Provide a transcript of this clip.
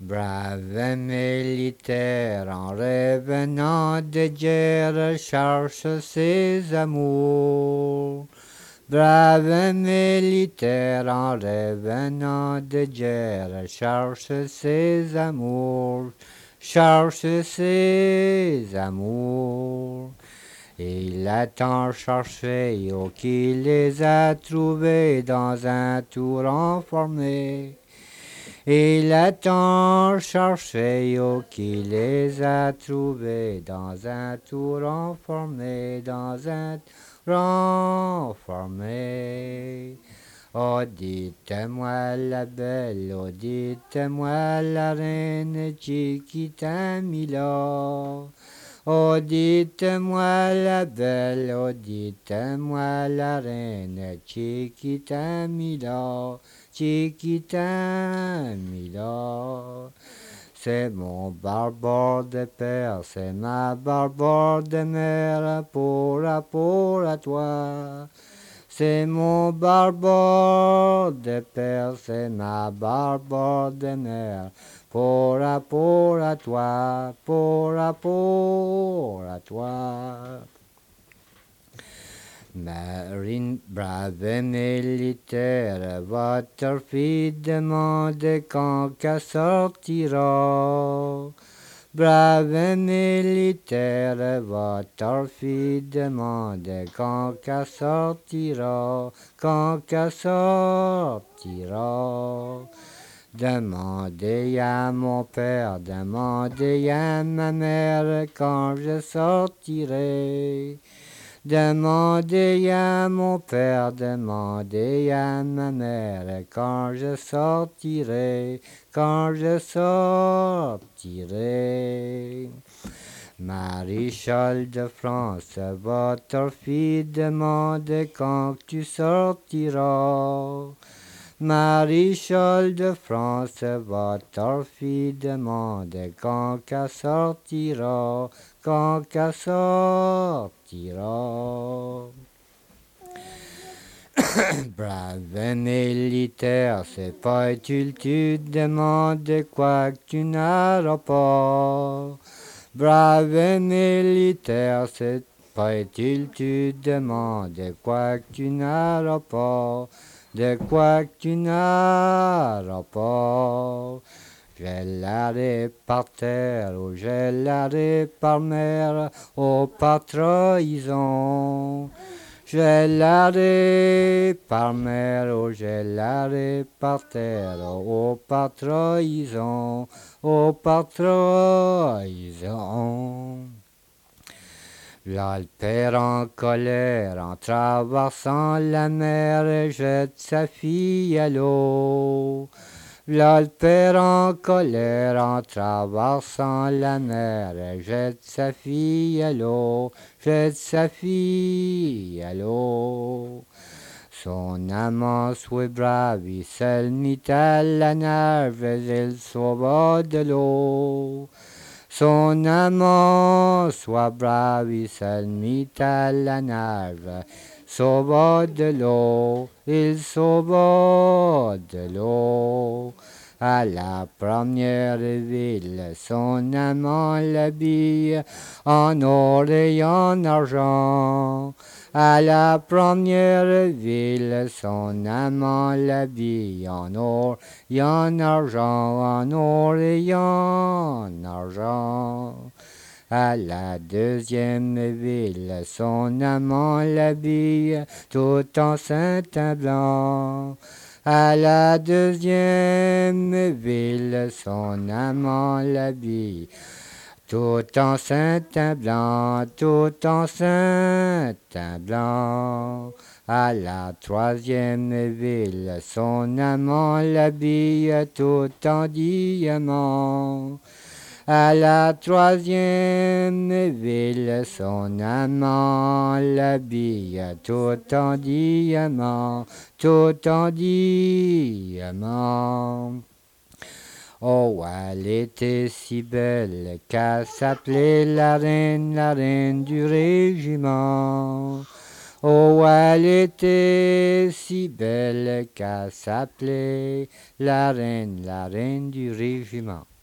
Brave militaire en revenant de guerre cherche ses amours. Brave militaire en revenant de guerre cherche ses amours, cherche ses amours. Il a tant cherché qu'il les a trouvés dans un tour enfermé. Il a tant cherché qu'il les a trouvés dans un tour enfermé, dans un tour enfermé. Oh, dites-moi la belle, oh, dites-moi la reine Chiquita Mila. Oh, dites-moi la belle, oh, dites-moi la reine Chiquita Mila, Chiquita Mila. C'est mon barbare de père, c'est ma barbare de mère, pour à toi. C'est mon barbare de père, c'est ma barbare de mère, pour à toi, pour à toi. Marine brave militaire, votre fille demande quand qu'elle sortira. Brave militaire, votre fille demande quand qu'elle sortira, quand qu'elle sortira. Demandez à mon père, demandez à ma mère quand je sortirai. Demandez à mon père, demandez à ma mère quand je sortirai, quand je sortirai. Maréchal de France, votre fille demande quand tu sortiras. Maréchal de France, votre fille demande quand qu'elle sortira, quand qu'elle sortira. Brave militaire, c'est pas utile, tu demandes quoi que tu n'auras pas. Brave militaire, c'est pas utile, tu demandes quoi que tu n'auras pas. De quoi que tu n'auras pas. Je l'aurai par terre ou je l'aurai par mer, aux pas trahison. Je l'aurai par mer ou je l'aurai par terre, aux pas trahison, aux pas trahison. L'Alpère en colère, en traversant la mer, jette sa fille à l'eau. L'Alpère en colère, en traversant la mer, jette sa fille à l'eau, jette sa fille à l'eau. Son amant soit brave, il se mit à la nage, il sauva de l'eau. Son amant soit brave, il se mit à la nage, sauva de l'eau, il sauva de l'eau. À la première ville, son amant l'habille en or et en argent. À la première ville, son amant l'habille en or et en argent, en or et en argent. À la deuxième ville, son amant l'habille tout en satin blanc. À la deuxième ville, son amant l'habille tout en satin blanc, tout en satin blanc. À la troisième ville, son amant l'habille tout en diamant. À la troisième ville, son amant l'habille tout en diamant, tout en diamant. Oh, elle était si belle qu'elle s'appelait la reine du régiment. Oh, elle était si belle qu'elle s'appelait la reine du régiment.